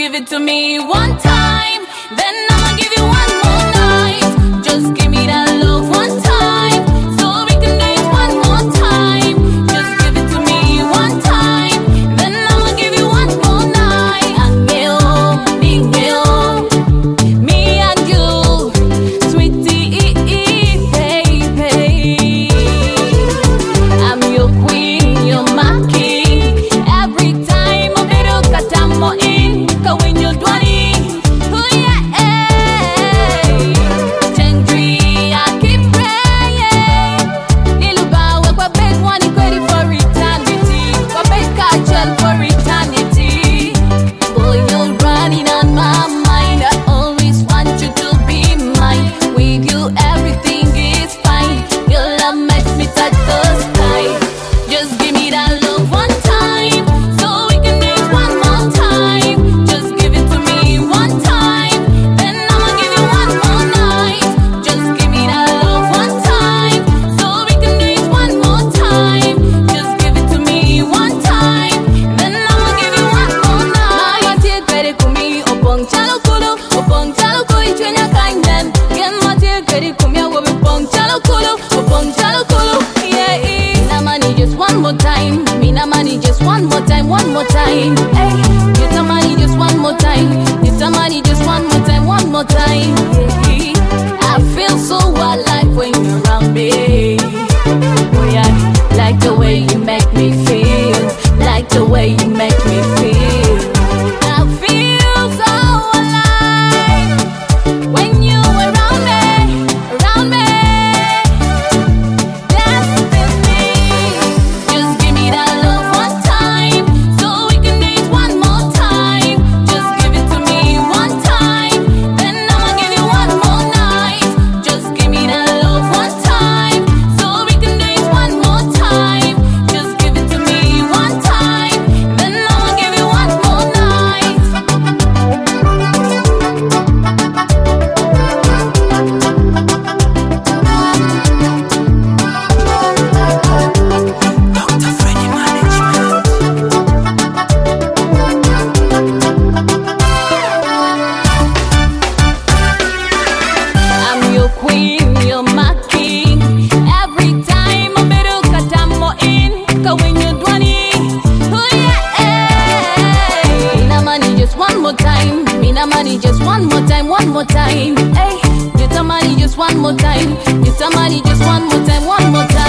give it to me one time, then I'ma give you one more night. Just give me that love one time, so we can do it one more time. Just give it to me one time, then I'ma give you one more night. Angel, me and you, sweetie, baby. I'm your queen, you're my king. Every time I look at I'm in, when you're dwelling, oh yeah. Tendri, I keep praying. Iluba, we beg one equity for eternity. We beg catchel for eternity. Boy, you're running on my mind. I always want you to be mine. With you, everything is fine. Your love makes me touch the sky. Just give me that love one time, so we can do it one more time. Just give it to me one time, then I'ma give you one more night. Just give me that love one time, so we can do it one more time. Just give it to me one time, then I'ma give you one more night. Matie kwere kumi opong chalo kulu ichwenya kainden. Gen matie kwere kumi awo opong chalo kulu, yeah. Na money just one more time, me na money just one more time. Hey, get the money just one more time, get the money just one more time. Yeah. I feel so alive when you're around me. Oh yeah, like the way you make me feel, like the way you make me feel. I feel so alive when you around me. Destiny, just give me that love one time, so we can do it one more time. Just give it to me one time, then I'ma give you one more night. Just give me that love one time, so we can do it one more time. Just give it to me one time, then I'ma give you one more night. Dr. Freddy Management. I'm your queen, you're my king. Every time I look at I'm in, when you're dwelling, oh yeah. Na money just one more time, me na money just one more time. Hey, get the money just one more time, get the money just one more time.